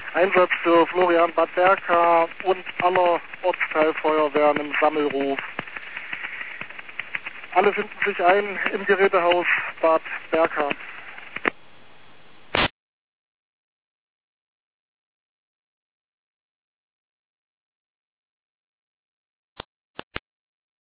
Einsatz für Florian Bad Berka und aller Ortsteilfeuerwehren im Sammelruf. Alle finden sich ein im Gerätehaus Bad Berka.